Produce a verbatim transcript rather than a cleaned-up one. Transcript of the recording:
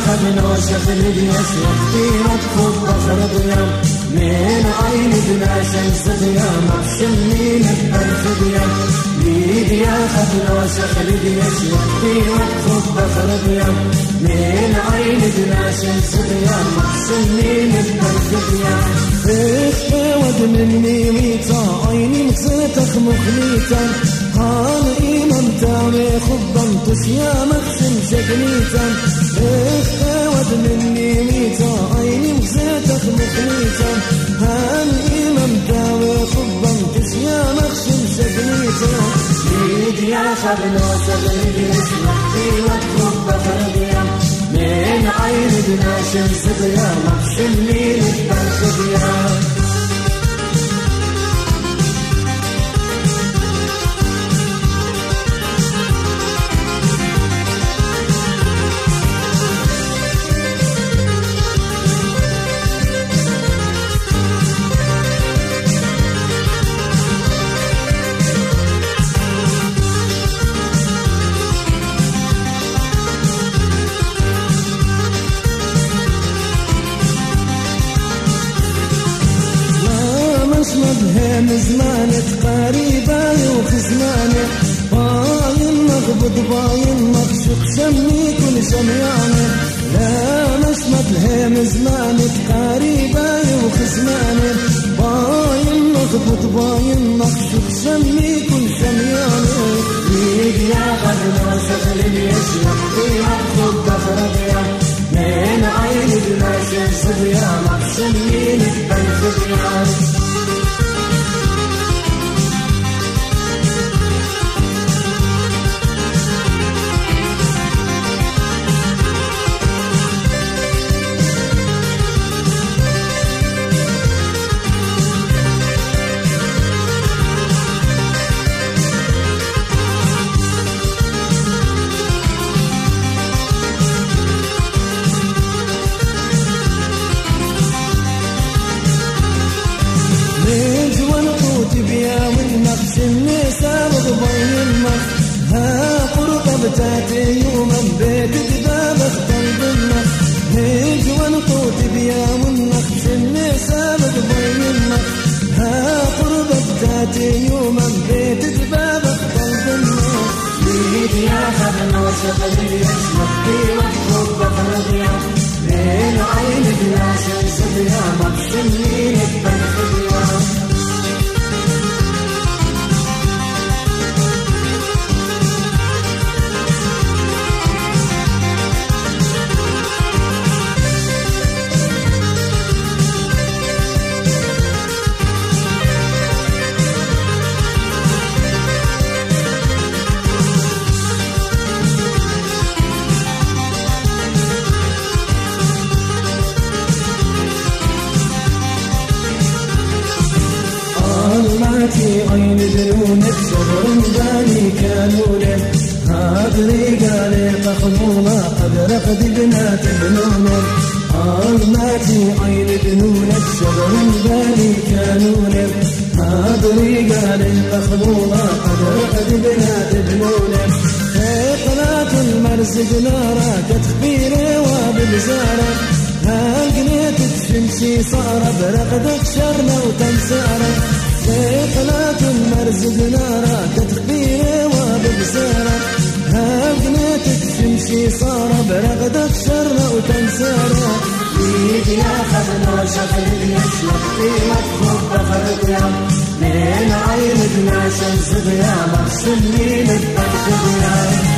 خدنا شغل يسوى اختيرك خب بخر ضيام من عين بنا شمس ضيام عشمين ببرف ضيام ليديا خدنا شغل يسوى اختيرك خب بخر ضيام من عين بنا شمس ضيام عشمين ببرف ضيام اخفى ود مني ميتا عيني مغزتك مخليتا هان إيمان تاوي خبان تسيا مخشم شكنيتا اخفى ود مني ميتا عيني مغزتك مخليتا هان إيمان تاوي خبان تسيا مخشم شكنيتا ليديا خبنا شغل اسمك في وقت بخر ضيام من عين بنا شمس ضيام مخشم ليل ببرف ضيام مدهن زمانك قريبة وخزمانة باين مغبض باين مغشق شمي كل شميانة لا مش مدهن زمانك قريبة وخزمانة باين مغبض باين مغشق شمي كل شميانة ليديا خدنا شغل اليشرق في مخبض بخر ضيام من عين بلا شمس ضيام عشمين ببرف ضيام النساء وضبين مخ ها قرطة بتاتي يوما بيت دباب اختل بالنخ هيج ونطوت بيام النخش النساء وضبين مخ ها قرطة بتاتي يوما بيت دباب اختل بالنخ ليديا خدنا شغل يسمك في وقت بخر ضيام من عين بلا شمس ضيام عشمين ببرف ضيام عين دنونك صبر بالي كانوا له هادري قالي تخمونا قد رقد بنات بنونه عالماتي عين دنونك صبر بالي كانوا له هادري قالي تخمونا قد رقد بنات بنونه قناة المرزق نارا كتخبيري وبالزارة هالقنيت الشمسي صار برقدك شرنا وتمسارة قناة المرزق نارا كتخبيري وبالزارة هالقنيت الشمسي صار برقدك شرنا وتمسارة ليديا خدنا شغل يسلك في مدخل بخر ضيام من عين بنا شمس ضيام اغسل لي لبك ضيام